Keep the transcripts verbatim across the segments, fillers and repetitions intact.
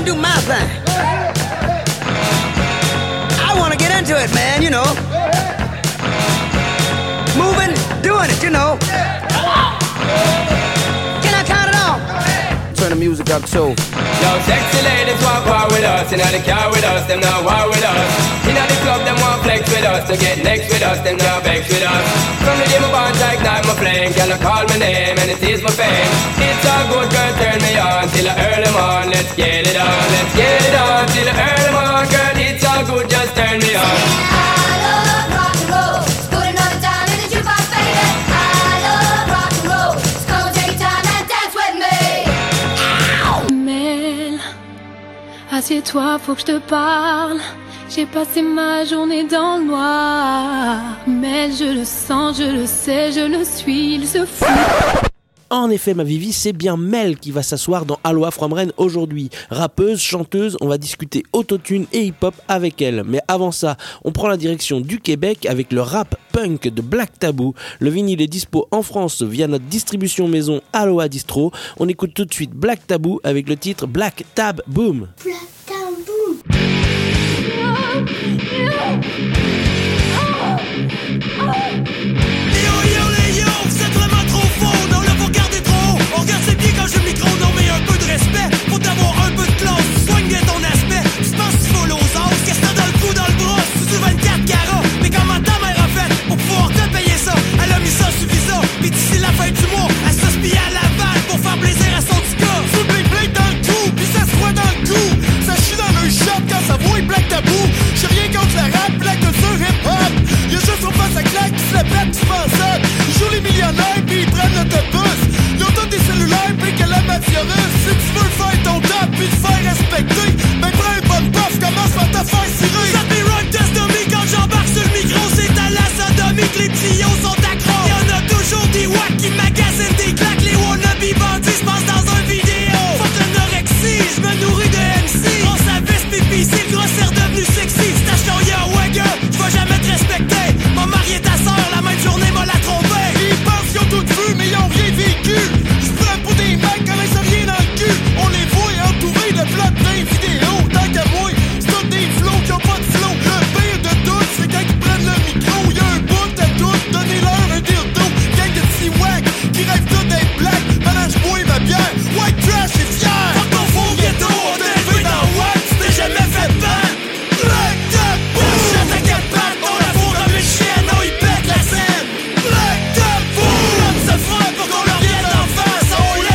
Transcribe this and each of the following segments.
do my thing. I wanna get into it, man, you know. Moving, doing it, you know. Can I count it off? Turn the music up too. Yo, sexy ladies want war with us. Inna the car with us, them not war with us. Inna the club, them want flex with us. To get next with us, them not vex with us. From the day my bond to ignite my flame, girl, I call my name and it is my fame. It's all good, girl, turn me on till I earn them on. Let's get it on, let's get it on till I earn them on. Girl, it's all good, just turn me on. Assieds-toi, faut que je te parle. J'ai passé ma journée dans le noir. Mais je le sens, je le sais, je le suis, il se fout. En effet, ma Vivi, c'est bien Mel qui va s'asseoir dans Aloha from Rennes aujourd'hui. Rappeuse, chanteuse, on va discuter autotune et hip-hop avec elle. Mais avant ça, on prend la direction du Québec avec le rap punk de Black Tabou. Le vinyle est dispo en France via notre distribution maison Aloha Distro. On écoute tout de suite Black Tabou avec le titre Black Tab Boom. Black Tab Boom. Quand je micro, non mais un peu de respect. Faut avoir un peu de classe, soigne bien ton aspect. Tu penses que tu voles aux os, qu'est-ce que t'as dans le cou, dans le bras? Tu sur vingt-quatre carats, mais comment ta mère a fait pour pouvoir te payer ça? Elle a mis ça sur Visa, pis d'ici la fin du mois, elle se spie à la balle pour faire plaisir à son petit gars. Sous le blé dans le cou, pis ça se voit dans le cou. Ça chie dans un shop quand ça voit Black Tabou. J'ai rien contre la rap, la culture hip-hop. Y'a juste au face à claque qui se la pète, tu penses ça. Ils jouent les millionnaires pis ils prennent l'autobus. Ils ont tous des cellulaires pis que la mafia russe. Si tu veux faire ton top pis te faire respecter, ben prends un bon puff, commence par te faire cirer. Ça fait rock test de me quand j'embarque sur le micro. C'est à la sodomie que les tuyaux sont accros. Y'en a toujours des wacks qui magasinent des claques. Les wannabes bandits, j'pense dans un vidéo. Fuck l'anorexie, j'me nourris de M C. On s'avisse pipi, c'est le gros cerf devenu sexy. Si t'achètes ton yeah ouais girl, j'vais jamais te respecter. M'a marié ta soeur, la même journée m'a la trompé. Ils pensent qu'ils ont tout vu mais ils ont rien vécu. Pour des mecs qui connaissent rien dans le cul. On les voit entourés de plats de vingt vidéos. Tant qu'à moi, c'est tous des flows qui ont pas de flow. Le pire de tout, c'est quand ils prennent le micro. Y'a un bout à tout, donnez-leur un dildo. Gang de petits wack qui rêvent tout d'être black. Pendant que je bois ma bière, white trash est fier. Fuck ton faux ghetto, on t'a élevé dans Wack, tu t'es jamais fait ban. Black Tabou, chante à quatre pattes, on la fourre comme une chienne, oh il pète la scène. Black Tabou, l'homme se frappe pour qu'on leur vienne en face.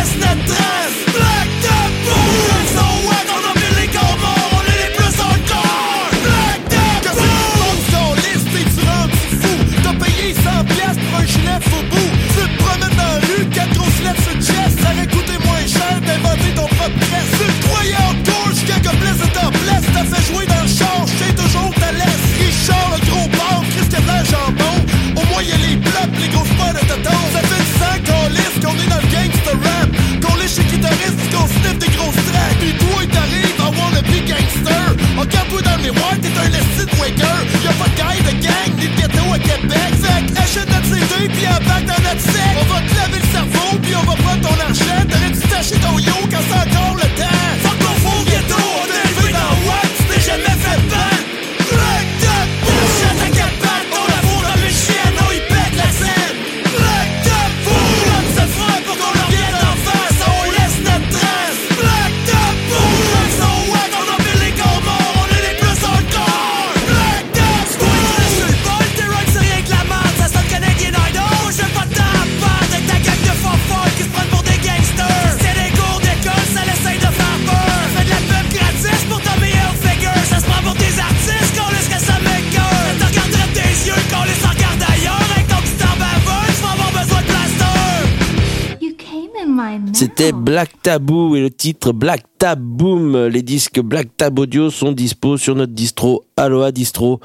Black Tabou, ils sont wack, on empile les corps morts, on est les plus hardcore. Black Tabou, qu'est-ce qu'on liste et tu rentres fou. T'as payé cent piastres pour un gilet faux bout. Tu te promènes dans la rue, quatre grosses lettres sur le chest. Ça aurait coûté moins cher d'inventer ton propre presse. Tu le croyais hardcore jusqu'à que Bliss est en place. T'as fait jouer dans le char, j'sais toujours ta laisse. Richard, le gros porc, Christ qui a de l'air jambon. Au moins y'a les blocs, les grosses peurs de tonton. Ça fait du sang qu'on lisse, qu'on est dans le gangsta rap. Qu'on lèche chez guitariste, qu'on sniffe des grosses tracks. Pis toi t'arrives à voir le big gangster. Regarde-toi dans le miroir, t'es un esti de waker. Y'a pas de guy de gang, ni de ghetto à Québec. Fait qu'achète notre C D pis embarque dans notre sec. On va te laver le cerveau pis on va prendre ton argent. T'aurais dû t'acheter ton yo quand c'est encore le temps. Fuck ton faux ghetto, on t'a élevé dans Wack, tu t'es jamais fait ban. Black Tabou, chante à quatre pattes, on la fourre comme une chienne, oh il pète la scène. Black Tabou, l'homme se frappe pour qu'on leur vienne en face, on laisse notre trace. Black Tabou, ils sont wack, on empile les corps morts, on est les plus hardcore. Black Tabou, tu restes sur le bol, tes rhymes c'est rien que la merde, ça sonne Canadian Idol. J'aime pas de temps à perdre avec ta gang de faux qui se prennent pour des gangsters. C'est des cours d'école, ça l'essaye de faire peur. Fais de la pub gratis pour ta meilleure figure. Ça se prend pour des artistes, qu'on laisse que ça m'écoeure. Te regarderait tes yeux, qu'on les regarde ailleurs. Avec ton petit embaveur, tu vas avoir besoin de plaster. You came in my mouth. C'était Black Tabou et le titre Black Tab Boom. Les disques Black Tab Audio sont dispo sur notre distro Aloha Distro.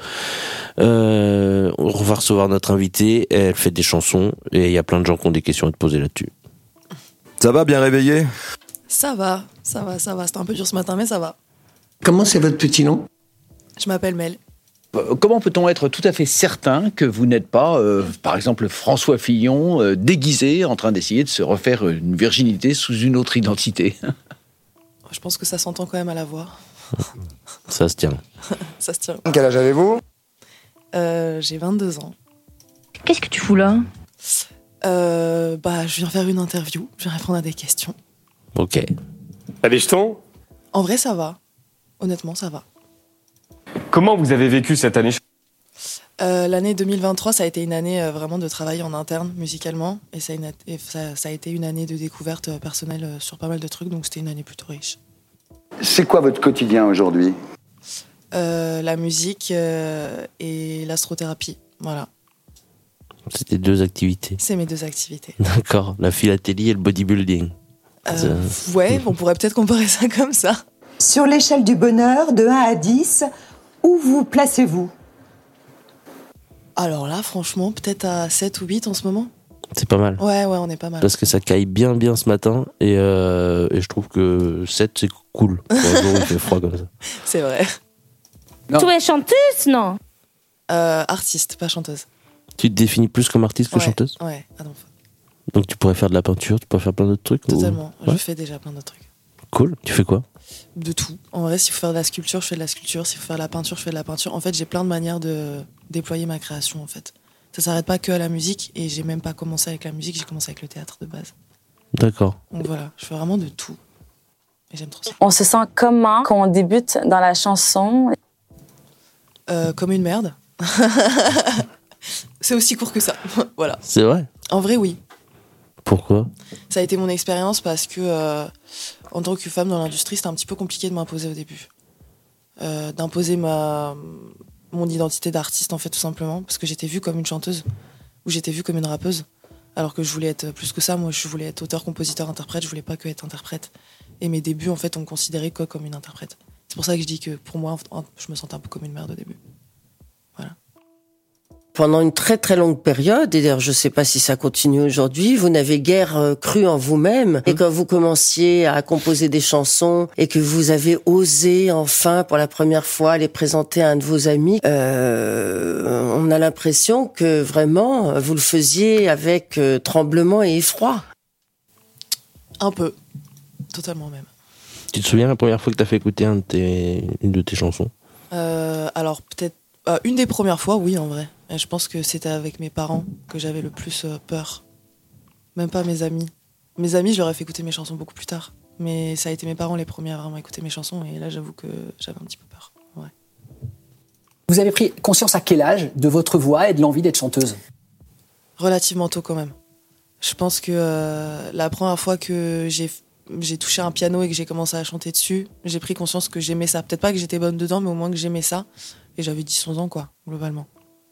Euh, on va recevoir notre invitée. Elle fait des chansons et il y a plein de gens qui ont des questions à te poser là-dessus. Ça va, bien réveillé? Ça va, ça va, ça va. C'était un peu dur ce matin, mais ça va. Comment c'est votre petit nom? Je m'appelle Mel. Comment peut-on être tout à fait certain que vous n'êtes pas, euh, par exemple, François Fillon, euh, déguisé, en train d'essayer de se refaire une virginité sous une autre identité? Je pense que ça s'entend quand même à la voix. Ça se tient. Ça se tient. Quel âge avez-vous? Euh, j'ai vingt-deux ans. Qu'est-ce que tu fous là? Euh, bah, je viens faire une interview. Je viens répondre à des questions. Ok. T'as des jetons? En vrai, ça va. Honnêtement, ça va. Comment vous avez vécu cette année? Euh, l'année deux mille vingt-trois, ça a été une année euh, vraiment de travail en interne, musicalement. Et, ça a, une, et ça, ça a été une année de découverte euh, personnelle euh, sur pas mal de trucs. Donc, c'était une année plutôt riche. C'est quoi votre quotidien aujourd'hui? euh, La musique euh, et l'astrothérapie. Voilà. C'était deux activités. C'est mes deux activités. D'accord. La philatélie et le bodybuilding. Euh, ouais, on pourrait peut-être comparer ça comme ça. Sur l'échelle du bonheur, de un à dix, où vous placez-vous? Alors là, franchement, peut-être à sept ou huit en ce moment. C'est pas mal. Ouais, ouais, on est pas mal. Parce que ça caille bien, bien ce matin. Et, euh, et je trouve que sept, c'est cool. Pour un jour où il fait froid comme ça. C'est vrai. Non. Tu es chanteuse, non? euh, Artiste, pas chanteuse. Tu te définis plus comme artiste que ouais, chanteuse? Ouais, ah non. Donc tu pourrais faire de la peinture, tu pourrais faire plein d'autres trucs? Totalement. Ou... Ouais. Je fais déjà plein d'autres trucs. Cool. Tu fais quoi? De tout. En vrai, s'il faut faire de la sculpture, je fais de la sculpture. S'il faut faire de la peinture, je fais de la peinture. En fait, j'ai plein de manières de déployer ma création, en fait. Ça s'arrête pas que à la musique, et j'ai même pas commencé avec la musique, j'ai commencé avec le théâtre de base. D'accord. Donc voilà, je fais vraiment de tout. Et j'aime trop ça. On se sent comment quand on débute dans la chanson? euh, Comme une merde. C'est aussi court que ça. Voilà. C'est vrai? En vrai, oui. Pourquoi? Ça a été mon expérience parce que, euh, en tant que femme dans l'industrie, c'était un petit peu compliqué de m'imposer au début. Euh, d'imposer ma... mon identité d'artiste, en fait, tout simplement. Parce que j'étais vue comme une chanteuse, ou j'étais vue comme une rappeuse. Alors que je voulais être plus que ça. Moi, je voulais être auteur, compositeur, interprète. Je voulais pas que être interprète. Et mes débuts, en fait, on me considérait que comme une interprète. C'est pour ça que je dis que, pour moi, je me sentais un peu comme une merde au début. Voilà. Pendant une très très longue période, et d'ailleurs je ne sais pas si ça continue aujourd'hui, vous n'avez guère euh, cru en vous-même. Et quand vous commenciez à composer des chansons et que vous avez osé enfin pour la première fois les présenter à un de vos amis, euh, on a l'impression que vraiment vous le faisiez avec euh, tremblement et effroi. Un peu. Totalement même. Tu te souviens la première fois que tu as fait écouter un de tes, une de tes chansons? euh, Alors peut-être... Euh, une des premières fois, oui, en vrai. Et je pense que c'était avec mes parents que j'avais le plus euh, peur. Même pas mes amis. Mes amis, je leur ai fait écouter mes chansons beaucoup plus tard. Mais ça a été mes parents les premiers à vraiment écouter mes chansons. Et là, j'avoue que j'avais un petit peu peur. Ouais. Vous avez pris conscience à quel âge de votre voix et de l'envie d'être chanteuse? Relativement tôt quand même. Je pense que euh, la première fois que j'ai, j'ai touché un piano et que j'ai commencé à chanter dessus, j'ai pris conscience que j'aimais ça. Peut-être pas que j'étais bonne dedans, mais au moins que j'aimais ça. Et j'avais dix onze ans, quoi, globalement.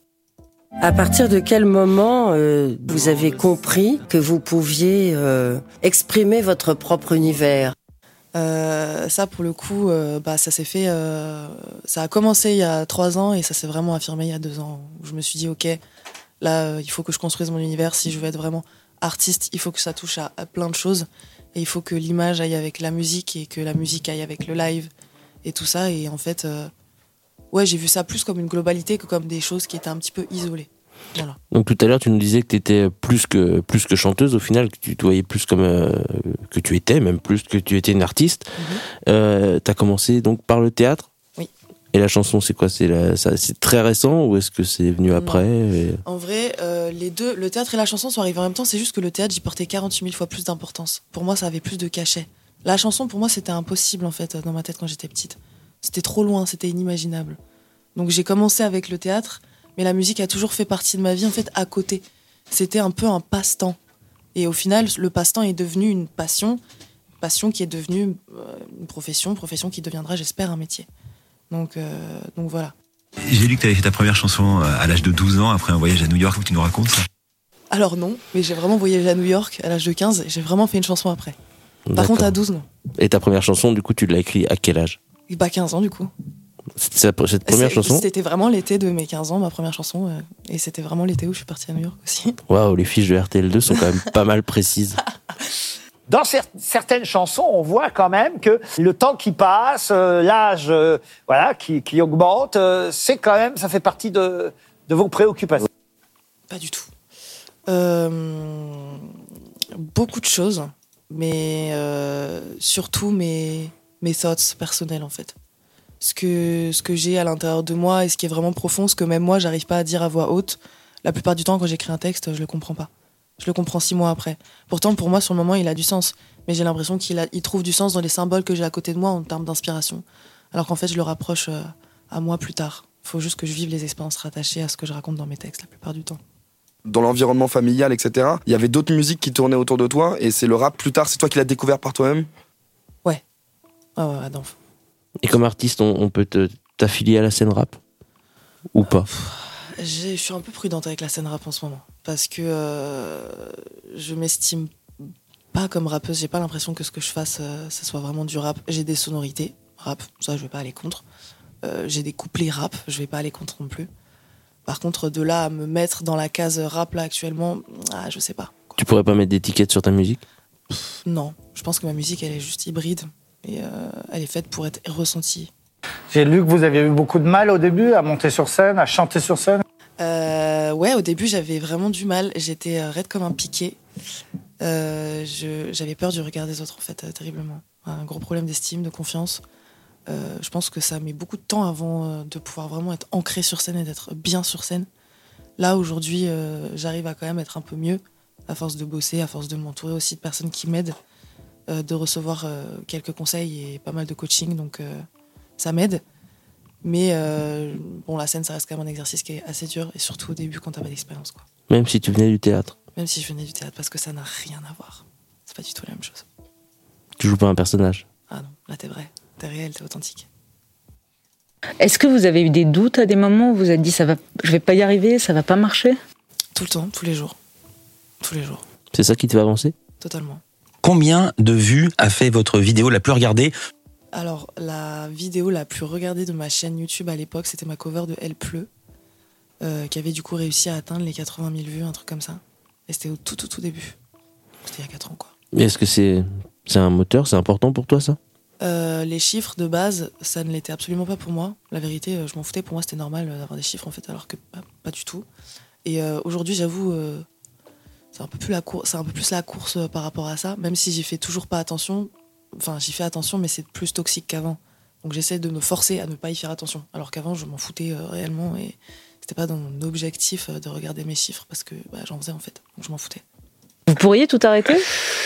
À partir de quel moment euh, vous avez compris que vous pouviez euh, exprimer votre propre univers? euh, Ça, pour le coup, euh, bah, ça s'est fait... Euh, ça a commencé il y a trois ans et ça s'est vraiment affirmé il y a deux ans. Où je me suis dit, ok, là, euh, il faut que je construise mon univers. Si je veux être vraiment artiste, il faut que ça touche à, à plein de choses. Et il faut que l'image aille avec la musique et que la musique aille avec le live et tout ça. Et en fait... Euh, Ouais, j'ai vu ça plus comme une globalité que comme des choses qui étaient un petit peu isolées. Voilà. Donc tout à l'heure, tu nous disais que tu étais plus que, plus que chanteuse, au final, que tu te voyais plus comme... Euh, que tu étais, même plus que tu étais une artiste. Mm-hmm. Euh, tu as commencé donc par le théâtre? Oui. Et la chanson, c'est quoi? C'est, la, ça, c'est très récent ou est-ce que c'est venu après et... En vrai, euh, les deux, le théâtre et la chanson sont arrivés en même temps. C'est juste que le théâtre, j'y portais quarante-huit mille fois plus d'importance. Pour moi, ça avait plus de cachet. La chanson, pour moi, c'était impossible, en fait, dans ma tête quand j'étais petite. C'était trop loin, c'était inimaginable. Donc j'ai commencé avec le théâtre, mais la musique a toujours fait partie de ma vie, en fait, à côté. C'était un peu un passe-temps. Et au final, le passe-temps est devenu une passion, une passion qui est devenue une profession, une profession qui deviendra, j'espère, un métier. Donc, euh, donc voilà. J'ai lu que tu avais fait ta première chanson à l'âge de douze ans, après un voyage à New York, où tu nous racontes ça? Alors non, mais j'ai vraiment voyagé à New York à l'âge de quinze, et j'ai vraiment fait une chanson après. Par D'accord. contre, à douze, non. Et ta première chanson, du coup, tu l'as écrite à quel âge? Bah quinze ans, du coup. Cette première C'est, chanson? C'était vraiment l'été de mes quinze ans, ma première chanson. Euh, et c'était vraiment l'été où je suis partie à New York aussi. Waouh, les fiches de R T L deux sont quand même pas mal précises. Dans cer- certaines chansons, on voit quand même que le temps qui passe, euh, l'âge euh, voilà, qui, qui augmente, euh, c'est quand même, ça fait partie de, de vos préoccupations. Pas du tout. Euh, beaucoup de choses, mais euh, surtout mes, mes thoughts personnels en fait. Ce que, ce que j'ai à l'intérieur de moi et ce qui est vraiment profond, ce que même moi j'arrive pas à dire à voix haute. La plupart du temps quand j'écris un texte, je le comprends pas. Je le comprends six mois après. Pourtant pour moi sur le moment il a du sens, mais j'ai l'impression qu'il a, il trouve du sens dans les symboles que j'ai à côté de moi en termes d'inspiration. Alors qu'en fait je le rapproche euh, à moi plus tard. Il faut juste que je vive les expériences rattachées à ce que je raconte dans mes textes la plupart du temps. Dans l'environnement familial, et cetera, il y avait d'autres musiques qui tournaient autour de toi et c'est le rap plus tard, c'est toi qui l'as découvert par toi-même ? Ouais. Ah ouais, non. Et comme artiste, on, on peut te, t'affilier à la scène rap ? Ou pas ? Je suis un peu prudente avec la scène rap en ce moment. Parce que euh, je m'estime pas comme rappeuse. J'ai pas l'impression que ce que je fasse, euh, ça soit vraiment du rap. J'ai des sonorités rap, ça je vais pas aller contre. Euh, j'ai des couplets rap, je vais pas aller contre non plus. Par contre, de là à me mettre dans la case rap là actuellement, ah, je sais pas. Tu pourrais pas mettre d'étiquette sur ta musique ? Pff, non, je pense que ma musique elle est juste hybride et euh, elle est faite pour être ressentie. J'ai lu que vous aviez eu beaucoup de mal au début à monter sur scène, à chanter sur scène. Euh, ouais, au début j'avais vraiment du mal. J'étais euh, raide comme un piquet. Euh, je, j'avais peur du regard des autres en fait, euh, terriblement. Un gros problème d'estime, de confiance. Euh, je pense que ça met beaucoup de temps avant euh, de pouvoir vraiment être ancré sur scène et d'être bien sur scène. Là, aujourd'hui, euh, j'arrive à quand même être un peu mieux, à force de bosser, à force de m'entourer aussi de personnes qui m'aident, euh, de recevoir euh, quelques conseils et pas mal de coaching, donc euh, ça m'aide. Mais euh, bon, la scène, ça reste quand même un exercice qui est assez dur, et surtout au début quand t'as pas d'expérience, quoi. Même si tu venais du théâtre ? Même si je venais du théâtre, parce que ça n'a rien à voir. C'est pas du tout la même chose. Tu joues pas un personnage ? Ah non, là t'es vrai. T'es réel, t'es authentique. Est-ce que vous avez eu des doutes à des moments où vous vous êtes dit ça va, je vais pas y arriver, ça va pas marcher ? Tout le temps, tous les jours. Tous les jours. C'est ça qui te fait avancer ? Totalement. Combien de vues a fait votre vidéo la plus regardée ? Alors, la vidéo la plus regardée de ma chaîne YouTube à l'époque, c'était ma cover de Elle pleut, euh, qui avait du coup réussi à atteindre les quatre-vingt mille vues, un truc comme ça. Et c'était au tout, tout, tout début. C'était il y a quatre ans, quoi. Et est-ce que c'est, c'est un moteur ? C'est important pour toi, ça ? Euh, les chiffres de base, ça ne l'était absolument pas pour moi. La vérité, je m'en foutais. Pour moi, c'était normal d'avoir des chiffres, en fait, alors que pas, pas du tout. Et euh, aujourd'hui, j'avoue, euh, c'est un peu plus la course, c'est un peu plus la course par rapport à ça. Même si j'y fais toujours pas attention. Enfin, j'y fais attention, mais c'est plus toxique qu'avant. Donc, j'essaie de me forcer à ne pas y faire attention. Alors qu'avant, je m'en foutais euh, réellement et c'était pas dans mon objectif euh, de regarder mes chiffres parce que bah, j'en faisais en fait. Donc, je m'en foutais. Vous pourriez tout arrêter ?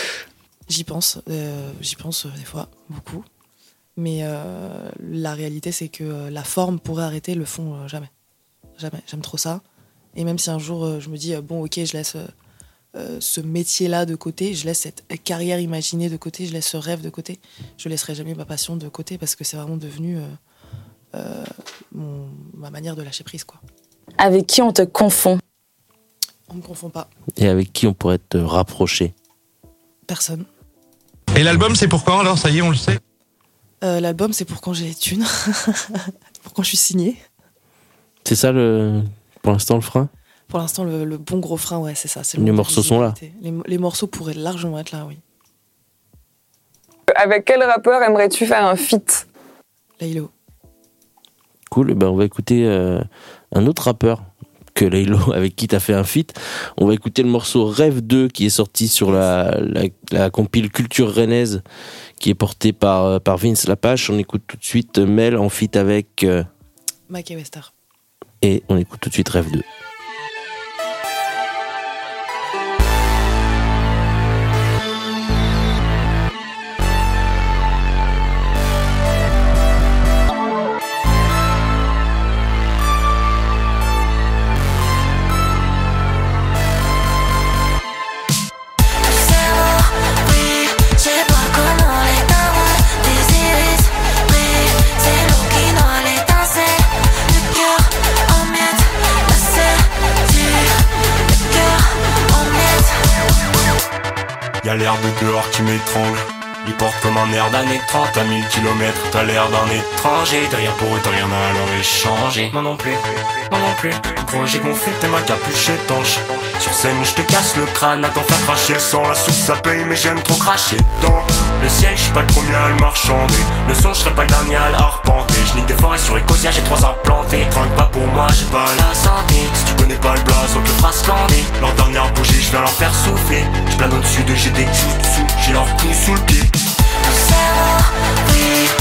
J'y pense, euh, j'y pense euh, des fois, beaucoup. Mais euh, la réalité, c'est que euh, la forme pourrait arrêter, le fond, euh, jamais. Jamais. J'aime trop ça. Et même si un jour, euh, je me dis, euh, bon, ok, je laisse euh, euh, ce métier-là de côté, je laisse cette carrière imaginée de côté, je laisse ce rêve de côté, je laisserai jamais ma passion de côté parce que c'est vraiment devenu euh, euh, mon, ma manière de lâcher prise, quoi. Avec qui on te confond ? On me confond pas. Et avec qui on pourrait te rapprocher ? Personne. Et l'album, c'est pour quand alors ? Ça y est, on le sait ? Euh, l'album, c'est pour quand j'ai les thunes. Pour quand je suis signée. C'est ça, le, pour l'instant, le frein ? Pour l'instant, le, le bon gros frein, ouais, c'est ça. C'est les morceaux sont là. Les, les morceaux pourraient largement être là, oui. Avec quel rappeur aimerais-tu faire un feat ? Laylo. Cool, ben on va écouter euh, un autre rappeur que Laylo, avec qui t'as fait un feat. On va écouter le morceau Rêve deux qui est sorti sur la, la, la compile Culture Rennaise qui est portée par, par Vince Lapache. On écoute tout de suite Mel en feat avec euh, Mike et Wester. Et on écoute tout de suite Rêve deux. Y'a l'air de dehors qui m'étrangle. Il porte comme un air d'année trente à mille kilomètres. T'as l'air d'un étranger. T'as rien pour eux, t'as rien à leur échanger. Moi non plus, moi non plus. Quand j'ai gonflé, t'es ma capuche étanche. Sur scène, je te casse le crâne. Attends, faire cracher le sang. La soupe, ça paye, mais j'aime trop cracher dedans. Le ciel, je suis pas le premier à le marchander. Le son, je serais pas le dernier à l'arpenter. Je nique des forêts sur Ecosia, j'ai trois implantés. Trinque pas pour moi, j'ai pas la santé. Si tu connais pas le blason, te fera scander. Leur dernière bougie, je viens leur faire souffler. Je plane au-dessus de j'ai des jutsu, j'ai leur cou sous le pied. Mon cerveau brille,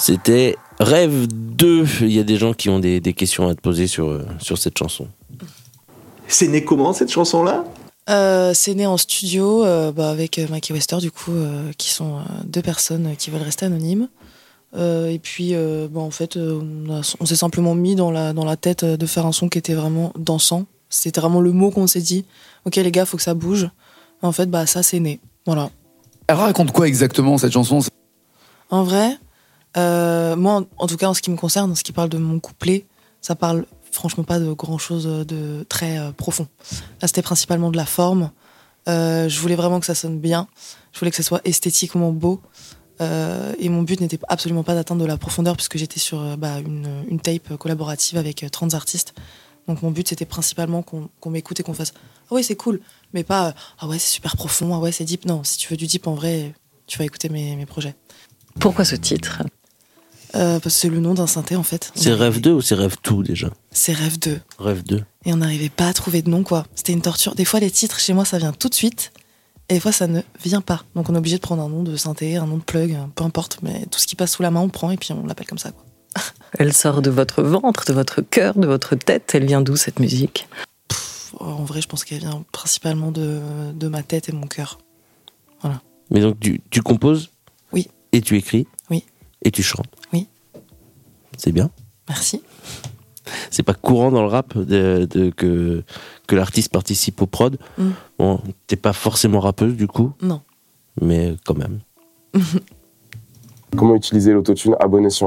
C'était Rêve deux. Il y a des gens qui ont des, des questions à te poser sur, euh, sur cette chanson. C'est né comment cette chanson-là ? Euh, c'est né en studio euh, bah, avec euh, Mike et Wester, du coup, euh, qui sont euh, deux personnes qui veulent rester anonymes. Euh, et puis, euh, bah, en fait, euh, on, a, on s'est simplement mis dans la, dans la tête de faire un son qui était vraiment dansant. C'était vraiment le mot qu'on s'est dit. Ok, les gars, faut que ça bouge. Et en fait, bah, ça, c'est né. Voilà. Elle raconte quoi exactement cette chanson ? En vrai, euh, moi, en, en tout cas, en ce qui me concerne, en ce qui parle de mon couplet, ça parle franchement pas de grand chose de très euh, profond. Là, c'était principalement de la forme. Euh, je voulais vraiment que ça sonne bien. Je voulais que ça soit esthétiquement beau. Euh, et mon but n'était absolument pas d'atteindre de la profondeur puisque j'étais sur euh, bah, une, une tape collaborative avec euh, trente artistes. Donc mon but, c'était principalement qu'on, qu'on m'écoute et qu'on fasse « Ah ouais, c'est cool », mais pas euh, « Ah ouais, c'est super profond, ah ouais, c'est deep ». Non, si tu veux du deep, en vrai, tu vas écouter mes, mes projets. Pourquoi ce titre ? Euh, parce que c'est le nom d'un synthé, en fait. C'est Rêve deux ou c'est Rêve tout, déjà ? C'est Rêve deux. Rêve deux. Et on n'arrivait pas à trouver de nom, quoi. C'était une torture. Des fois, les titres, chez moi, ça vient tout de suite. Et des fois, ça ne vient pas. Donc, on est obligé de prendre un nom de synthé, un nom de plug, peu importe. Mais tout ce qui passe sous la main, on prend et puis on l'appelle comme ça, quoi. Elle sort de votre ventre, de votre cœur, de votre tête. Elle vient d'où, cette musique ? Pff, En vrai, je pense qu'elle vient principalement de, de ma tête et mon cœur. Voilà. Mais donc, tu, tu composes ? Oui. Et tu écris ? Oui. Et tu chantes ? Oui. C'est bien. Merci. C'est pas courant dans le rap de, de, que, que l'artiste participe au prod. Mm. Bon, t'es pas forcément rappeuse du coup. Non. Mais quand même. Comment utiliser l'autotune à bon escient ?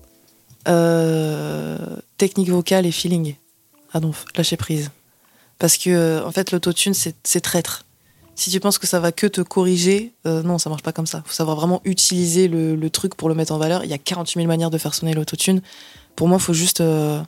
euh, Technique vocale et feeling. Ah non, lâcher prise. Parce que, en fait, l'autotune, c'est, c'est traître. Si tu penses que ça va que te corriger, euh, non, ça marche pas comme ça. Faut savoir vraiment utiliser le, le truc pour le mettre en valeur. Il y a quarante-huit mille manières de faire sonner l'autotune. Pour moi, faut juste, euh,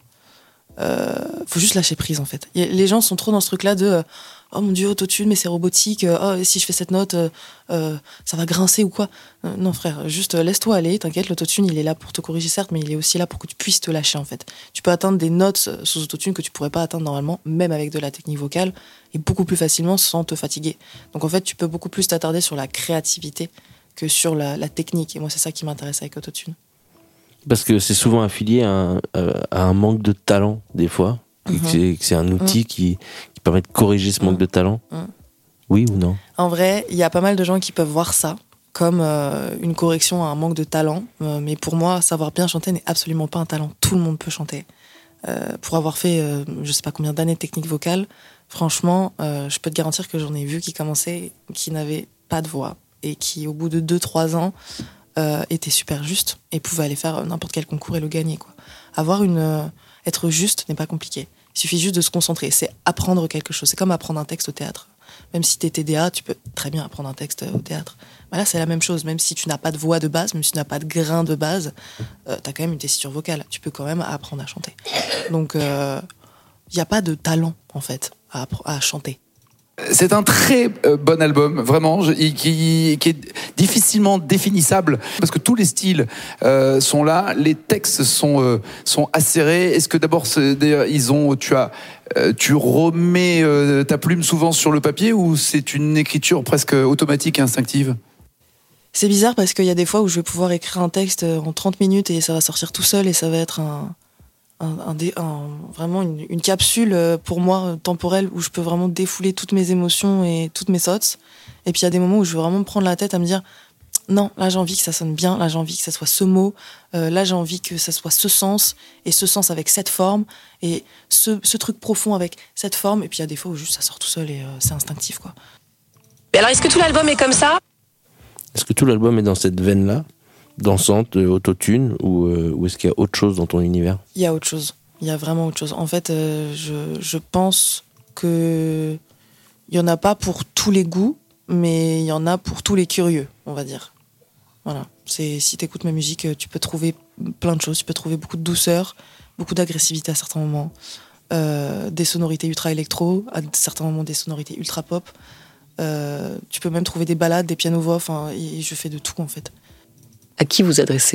euh, faut juste lâcher prise, en fait. Y a, les gens sont trop dans ce truc-là de euh, oh mon Dieu, autotune, mais c'est robotique. Euh, oh, si je fais cette note, euh, euh, ça va grincer ou quoi. Euh, non, frère, juste euh, laisse-toi aller. T'inquiète, l'autotune, il est là pour te corriger, certes, mais il est aussi là pour que tu puisses te lâcher, en fait. Tu peux atteindre des notes sous autotune que tu pourrais pas atteindre normalement, même avec de la technique vocale, et beaucoup plus facilement sans te fatiguer. Donc, en fait, tu peux beaucoup plus t'attarder sur la créativité que sur la, la technique. Et moi, c'est ça qui m'intéresse avec autotune. Parce que c'est souvent affilié à un, à un manque de talent, des fois. Mm-hmm. Que, c'est, que c'est un outil mm. qui, qui permet de corriger ce manque mm. de talent. Mm. Oui ou non ? En vrai, il y a pas mal de gens qui peuvent voir ça comme euh, une correction à un manque de talent. Euh, mais pour moi, savoir bien chanter n'est absolument pas un talent. Tout le monde peut chanter. Euh, pour avoir fait, euh, je sais pas combien d'années de technique vocale, franchement, euh, je peux te garantir que j'en ai vu qui commençaient, qui n'avaient pas de voix. Et qui, au bout de deux trois ans... Euh, était super juste et pouvait aller faire n'importe quel concours et le gagner, quoi. Avoir une, euh, être juste n'est pas compliqué. Il suffit juste de se concentrer. C'est apprendre quelque chose. C'est comme apprendre un texte au théâtre. Même si t'es T D A, tu peux très bien apprendre un texte au théâtre. Bah là, c'est la même chose. Même si tu n'as pas de voix de base, même si tu n'as pas de grain de base, euh, t'as quand même une tessiture vocale. Tu peux quand même apprendre à chanter. Donc, il euh, n'y a pas de talent, en fait, à, à chanter. C'est un très euh, bon album, vraiment, je, qui, qui est difficilement définissable parce que tous les styles euh, sont là, les textes sont euh, sont acérés. Est-ce que d'abord, d'ailleurs, ils ont, tu as, euh, tu remets euh, ta plume souvent sur le papier ou c'est une écriture presque automatique et instinctive ? C'est bizarre parce qu'il y a des fois où je vais pouvoir écrire un texte en trente minutes et ça va sortir tout seul et ça va être un Un, un, un, vraiment une, une capsule pour moi temporelle où je peux vraiment défouler toutes mes émotions et toutes mes thoughts. Et puis il y a des moments où je veux vraiment me prendre la tête à me dire non, là j'ai envie que ça sonne bien, là j'ai envie que ça soit ce mot, euh, là j'ai envie que ça soit ce sens, et ce sens avec cette forme, et ce, ce truc profond avec cette forme. Et puis il y a des fois où juste ça sort tout seul et euh, c'est instinctif, quoi. Mais alors est-ce que tout l'album est comme ça ? Est-ce que tout l'album est dans cette veine-là ? Dansante, euh, autotune, ou, euh, ou est-ce qu'il y a autre chose dans ton univers ? Il y a autre chose. Il y a vraiment autre chose. En fait, euh, je, je pense que il y en a pas pour tous les goûts, mais il y en a pour tous les curieux, on va dire. Voilà. C'est, si t'écoutes ma musique, tu peux trouver plein de choses. Tu peux trouver beaucoup de douceur, beaucoup d'agressivité à certains moments, euh, des sonorités ultra électro, à certains moments des sonorités ultra pop. Euh, tu peux même trouver des ballades, des pianos-voix. Enfin, et je fais de tout, en fait. À qui vous adressez-vous ?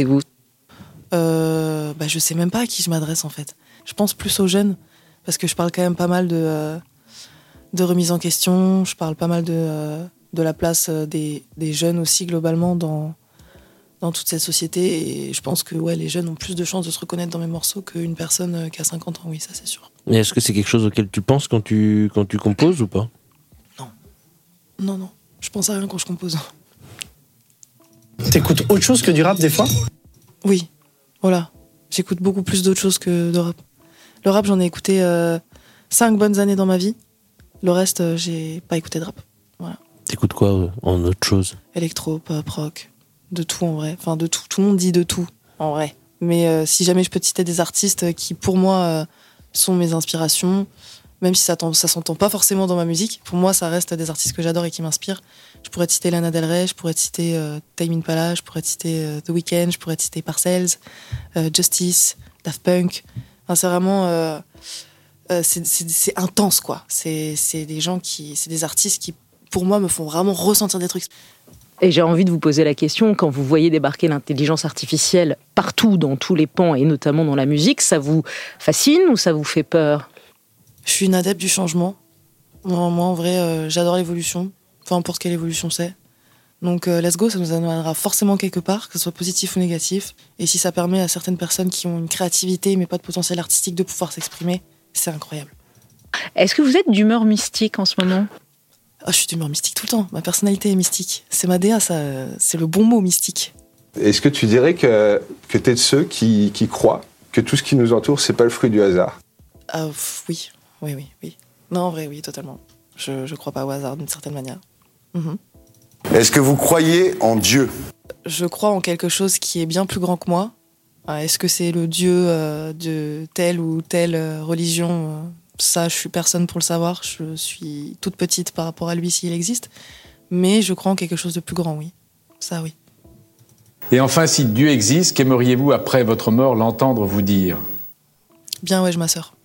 euh, bah, Je sais même pas à qui je m'adresse, en fait. Je pense plus aux jeunes, parce que je parle quand même pas mal de, euh, de remise en question, je parle pas mal de, euh, de la place des, des jeunes aussi, globalement, dans, dans toute cette société. Et je pense que ouais, les jeunes ont plus de chances de se reconnaître dans mes morceaux qu'une personne qui a cinquante ans, oui, ça c'est sûr. Mais est-ce que c'est quelque chose auquel tu penses quand tu, quand tu composes ou pas ? Non, non, je pense à rien quand je compose. T'écoutes autre chose que du rap des fois ? Oui, voilà. J'écoute beaucoup plus d'autres choses que de rap. Le rap, j'en ai écouté euh, cinq bonnes années dans ma vie. Le reste, euh, j'ai pas écouté de rap. Voilà. T'écoutes quoi euh, en autre chose ? Électro, pop, rock, de tout en vrai. Enfin, de tout. Tout le monde dit de tout en vrai. Mais euh, si jamais je peux te citer des artistes qui, pour moi, euh, sont mes inspirations, même si ça, ça s'entend pas forcément dans ma musique, pour moi, ça reste des artistes que j'adore et qui m'inspirent. Je pourrais te citer Lana Del Rey, je pourrais te citer euh, Tame Impala, je pourrais te citer euh, The Weeknd, je pourrais te citer Parcells, euh, Justice, Daft Punk. Enfin, c'est vraiment... Euh, euh, c'est, c'est, c'est intense, quoi. C'est, c'est des gens qui... C'est des artistes qui, pour moi, me font vraiment ressentir des trucs. Et j'ai envie de vous poser la question, quand vous voyez débarquer l'intelligence artificielle partout, dans tous les pans, et notamment dans la musique, ça vous fascine ou ça vous fait peur ? Je suis une adepte du changement. Moi, moi en vrai, euh, j'adore l'évolution. Peu importe quelle évolution c'est. Donc, euh, let's go, ça nous amènera forcément quelque part, que ce soit positif ou négatif. Et si ça permet à certaines personnes qui ont une créativité, mais pas de potentiel artistique, de pouvoir s'exprimer, c'est incroyable. Est-ce que vous êtes d'humeur mystique en ce moment ? Ah, je suis d'humeur mystique tout le temps. Ma personnalité est mystique. C'est ma D A, ça, c'est le bon mot, mystique. Est-ce que tu dirais que, que t'es de ceux qui, qui croient que tout ce qui nous entoure, c'est pas le fruit du hasard ? Ah, oui, oui, oui, oui. Non, en vrai, oui, totalement. Je, je crois pas au hasard, d'une certaine manière. Mmh. Est-ce que vous croyez en Dieu ? Je crois en quelque chose qui est bien plus grand que moi. Est-ce que c'est le Dieu euh, de telle ou telle religion ? Ça, je suis personne pour le savoir. Je suis toute petite par rapport à lui s'il existe. Mais je crois en quelque chose de plus grand, oui. Ça, oui. Et enfin, si Dieu existe, qu'aimeriez-vous après votre mort l'entendre vous dire ? Bien, ouais, je ma sœur.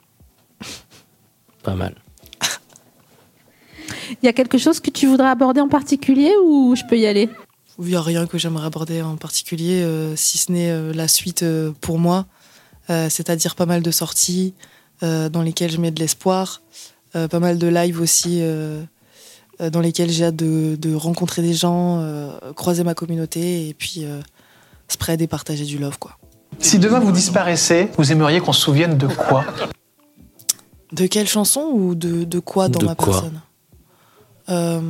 Pas mal. Il y a quelque chose que tu voudrais aborder en particulier ou je peux y aller ? Il n'y a rien que j'aimerais aborder en particulier, euh, si ce n'est euh, la suite euh, pour moi. Euh, c'est-à-dire pas mal de sorties euh, dans lesquelles je mets de l'espoir. Euh, pas mal de lives aussi euh, euh, dans lesquels j'ai hâte de, de rencontrer des gens, euh, croiser ma communauté et puis euh, spread et partager du love, quoi. Si demain vous disparaissez, vous aimeriez qu'on se souvienne de quoi ? De quelle chanson ou de, de quoi dans de ma quoi personne ? euh,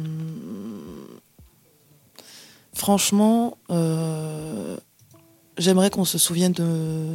Franchement, euh, j'aimerais qu'on se souvienne de...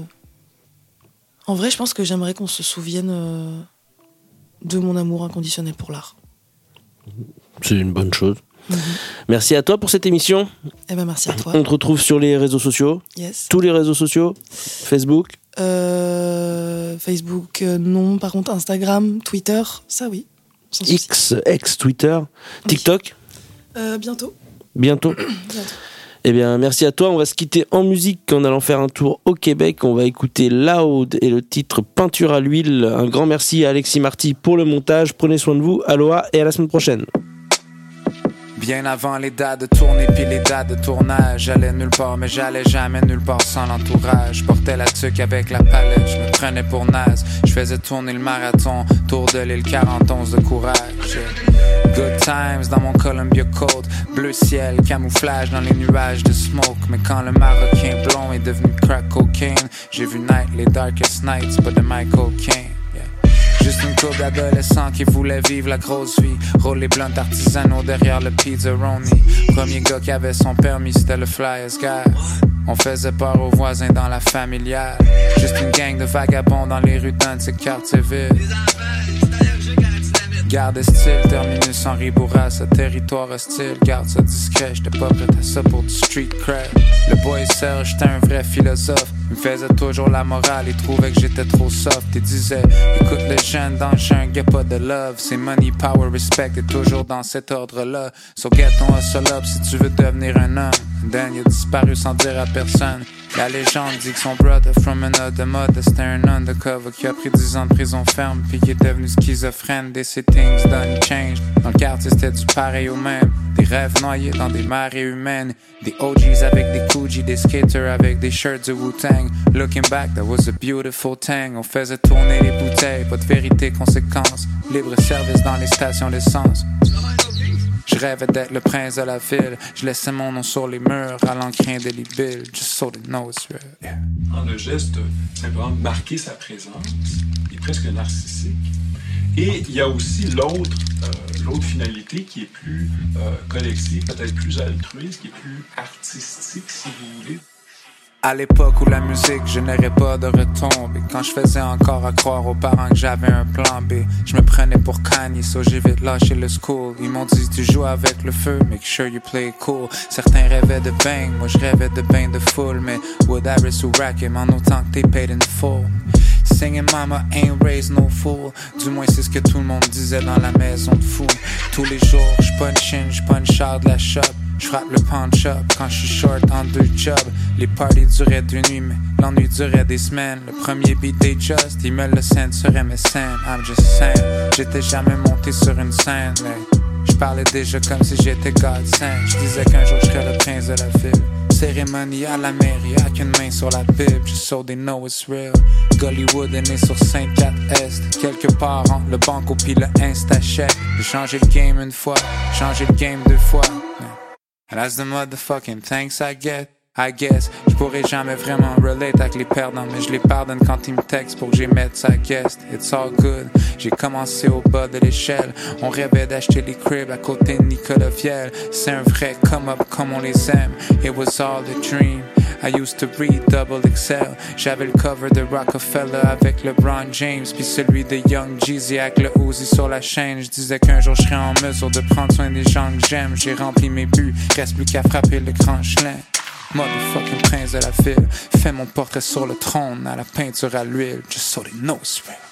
En vrai, je pense que j'aimerais qu'on se souvienne euh, de mon amour inconditionnel pour l'art. C'est une bonne chose. Mmh. Merci à toi pour cette émission. Eh ben merci à toi. On te retrouve sur les réseaux sociaux. Yes. Tous les réseaux sociaux. Facebook. Euh, Facebook, euh, non. Par contre, Instagram, Twitter, ça oui. X, ex Twitter. TikTok. Euh, bientôt. Bientôt. Bientôt. Eh bien, merci à toi. On va se quitter en musique en allant faire un tour au Québec. On va écouter Loud et le titre Peinture à l'huile. Un grand merci à Alexis Marty pour le montage. Prenez soin de vous. Aloha et à la semaine prochaine. Bien avant les dates de tournée puis les dates de tournage, j'allais nulle part mais j'allais jamais nulle part sans l'entourage. Je portais la tuque avec la palette, je me prenais pour naze. Je faisais tourner le marathon, tour de l'île quarante et onze de courage. Good times dans mon Columbia Coat, bleu ciel, camouflage dans les nuages de smoke. Mais quand le marocain blond est devenu crack cocaine, j'ai vu night les darkest nights, but de Michael Caine. Juste une couple d'adolescents qui voulaient vivre la grosse vie. Roller blunt artisanaux derrière le Pizzaroni. Premier gars qui avait son permis, c'était le Flyers Guy. On faisait peur aux voisins dans la familiale. Juste une gang de vagabonds dans les rues d'un de ces quartiers vides. Garde style, terminus Henri Bourras, territoire hostile. Garde ça discret, j'étais pas prêt à ça pour du street cred. Le boy Serge, j'étais un vrai philosophe. Il me faisait toujours la morale, il trouvait que j'étais trop soft. Il disait, écoute les jeunes dans le jungle, y'a pas de love. C'est money, power, respect, et toujours dans cet ordre-là. So get ton hustle up si tu veux devenir un homme. And then il a disparu sans dire à personne. La légende dit que son brother from another mother, c'était un undercover qui a pris dix ans de prison ferme puis qui est devenu schizophrène. Des ces things done change. Dans le quartier c'était du pareil au même. Des rêves noyés dans des marées humaines. Des O Gs avec des Coogee, des skaters avec des shirts de Wu-Tang. Looking back, that was a beautiful thing. On faisait tourner les bouteilles, pas de vérité, conséquence. Libre service dans les stations d'essence. Je rêvais d'être le prince de la ville. Je laissais mon nom sur les murs à l'encre indélébile. Just so they know it's real. Yeah. En le geste de simplement marquer sa présence, il est presque narcissique. Et il y a aussi l'autre, euh, l'autre finalité qui est plus euh, collective, peut-être plus altruiste, qui est plus artistique, si vous voulez. À l'époque où la musique générait pas de retombées, quand je faisais encore à croire aux parents que j'avais un plan B, je me prenais pour Kanye, so j'ai vite lâché le school. Ils m'ont dit tu joues avec le feu, make sure you play it cool. Certains rêvaient de bang, moi je rêvais de bain de foule, mais Wood Harris ou Rakim en autant que t'es paid in full. Singing mama ain't raised no fool. Du moins c'est ce que tout le monde disait dans la maison de fou. Tous les jours j'punch in, j'punch out de la shop. J'frappe le punch-up quand j'suis short en deux jobs. Les parties duraient deux nuits, mais l'ennui durait des semaines. Le premier beat des Just, il me le scène sur M S N. I'm just saying, j'étais jamais monté sur une scène, mais j'parlais déjà comme si j'étais God Sent. J'disais qu'un jour j'serais le prince de la ville. Cérémonie à la mairie, avec une main sur la Bible, just so they know it's real. Gollywood est né sur Sainte-Cat-Est, quelque part entre le banco pis le Insta-chèque. J'ai changé le game une fois, changé le game deux fois. And that's the motherfucking thanks I get, I guess. J'pourrais jamais vraiment relate avec les perdants, mais je les pardonne quand ils me textent pour que j'y mette sa guest. It's all good, j'ai commencé au bas de l'échelle. On rêvait d'acheter les cribs à côté de Nicolas Viel. C'est un vrai come-up comme on les aime. It was all a dream. I used to read Double X L. J'avais le cover de Rockefeller avec LeBron James, puis celui de Young Jeezy avec le Uzi sur la chaîne. Je disais qu'un jour je serais en mesure de prendre soin des gens que j'aime. J'ai rempli mes buts, reste plus qu'à frapper le grand chelin. Motherfucking prince de la ville, fais mon portrait sur le trône à la peinture à l'huile. Just so they know it's real.